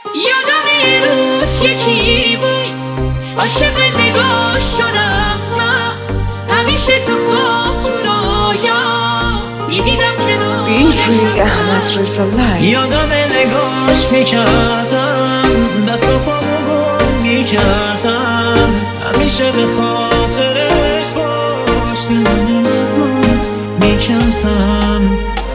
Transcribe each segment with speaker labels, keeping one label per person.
Speaker 1: یادم یه روز یکی بود عاشق نگاه شدم من همیشه تو خواب تو رویا میدیدم
Speaker 2: DJ احمد رضا لایو.
Speaker 3: یادم نگاش میکردم دست و پامو گم میکردم همیشه به خاطرش باش دلم مفهوم میکردم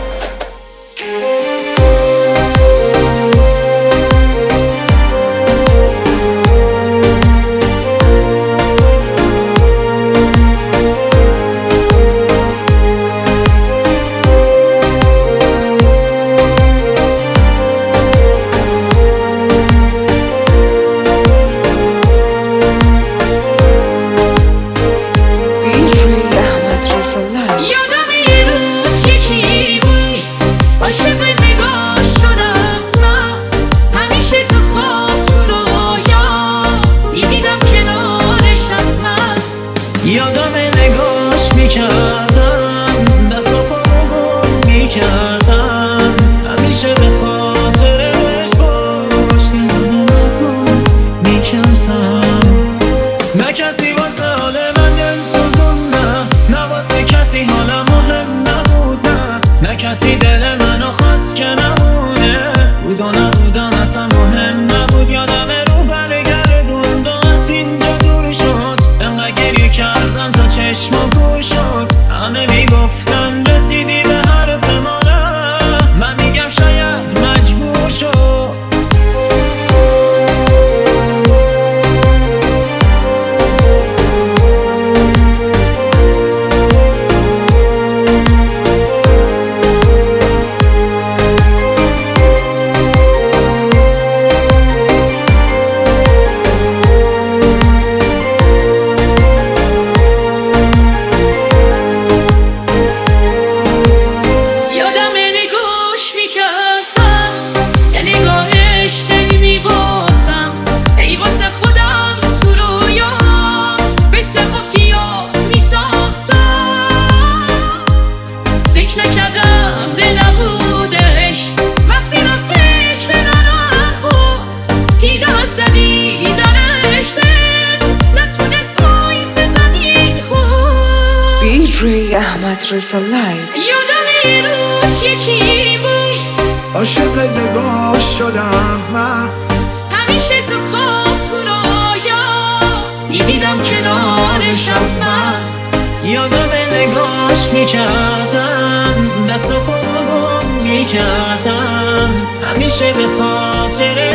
Speaker 3: یادم نگاش میکردم دست و پامو گم میکردم همیشه به خاطرش باش دلم مفهوم میکردم نه کسی واسه حال من دل سوزون نه واسه کسی حالم مهم نبود نه کسی دل منو خواست که نمونه بود و نبودم اصلا مهم نبود یادم رو برگردوند و از اینجا دور شد انقدر گریه کردم تا چشمم پر شد همه میگفتن رسیدی به حرف ما نه من میگم شاید مجبور شد
Speaker 2: DJ احمد رضا لایو.
Speaker 1: یادم یه روز یکی بود
Speaker 4: عاشق نگاه شدم من
Speaker 1: همیشه تو خواب تو رویا میدیدم کنارشم من
Speaker 3: یادم نگاش میکردم دست و پامو گم میکردم همیشه به خاطر